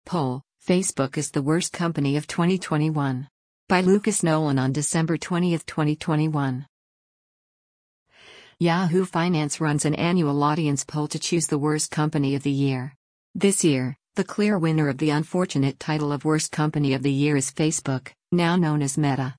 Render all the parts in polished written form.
Poll, Facebook is the worst company of 2021. By Lucas Nolan on December 20, 2021. Yahoo Finance runs an annual audience poll to choose the worst company of the year. This year, the clear winner of the unfortunate title of Worst Company of the Year is Facebook, now known as Meta.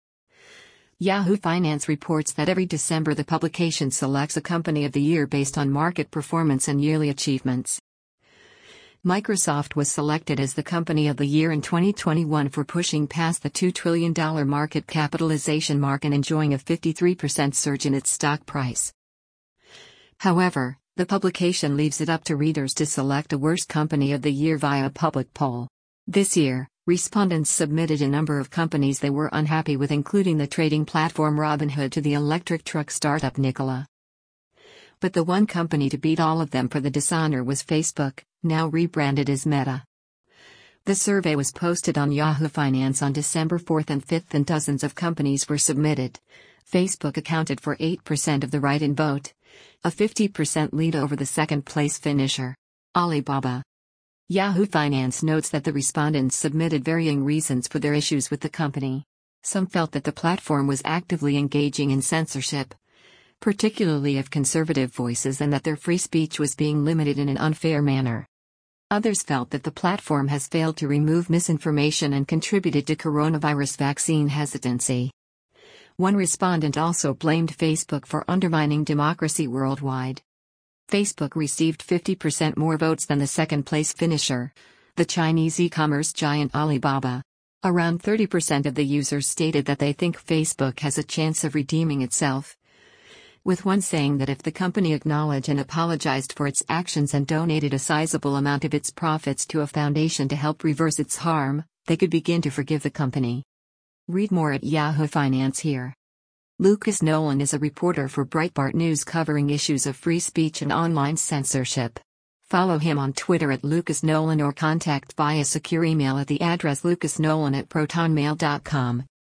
Yahoo Finance reports that every December the publication selects a company of the year based on market performance and yearly achievements. Microsoft was selected as the company of the year in 2021 for pushing past the $2 trillion market capitalization mark and enjoying a 53% surge in its stock price. However, the publication leaves it up to readers to select a worst company of the year via a public poll. This year, respondents submitted a number of companies they were unhappy with, including the trading platform Robinhood to the electric truck startup Nikola. But the one company to beat all of them for the dishonor was Facebook, now rebranded as Meta. The survey was posted on Yahoo Finance on December 4 and 5, and dozens of companies were submitted. Facebook accounted for 8% of the write-in vote, a 50% lead over the second-place finisher, Alibaba. Yahoo Finance notes that the respondents submitted varying reasons for their issues with the company. Some felt that the platform was actively engaging in censorship, particularly of conservative voices, and that their free speech was being limited in an unfair manner. Others felt that the platform has failed to remove misinformation and contributed to coronavirus vaccine hesitancy. One respondent also blamed Facebook for undermining democracy worldwide. Facebook received 50% more votes than the second-place finisher, the Chinese e-commerce giant Alibaba. Around 30% of the users stated that they think Facebook has a chance of redeeming itself, with one saying that if the company acknowledged and apologized for its actions and donated a sizable amount of its profits to a foundation to help reverse its harm, they could begin to forgive the company. Read more at Yahoo Finance here. Lucas Nolan is a reporter for Breitbart News covering issues of free speech and online censorship. Follow him on Twitter at Lucas Nolan or contact via secure email at the address lucasnolan@protonmail.com.